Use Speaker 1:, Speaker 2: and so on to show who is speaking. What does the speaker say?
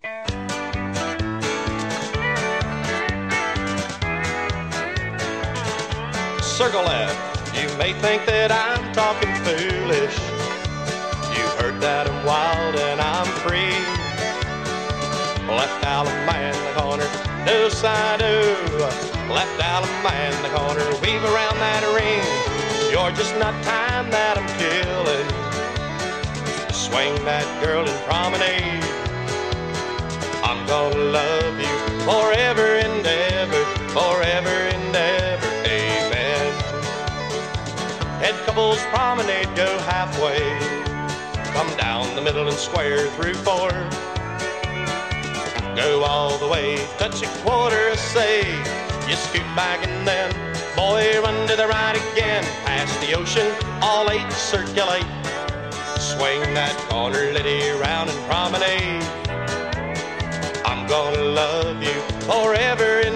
Speaker 1: Circle left, you may think that I'm talking foolish. You heard that I'm wild and I'm free. Left Alabama in the corner, no side, left Alabama in the corner, weave around that ring. You're just not time that I'm killing. Swing that girl and promenade. I'm gonna love you forever and ever, forever and ever, amen. Head couples promenade, go halfway, come down the middle and square through four. Go all the way, touch a quarter, say, you scoot back and then, boy, run to the right again, past the ocean, all eight circulate. Swing that corner, lady, round and promenade. I'm gonna love you forever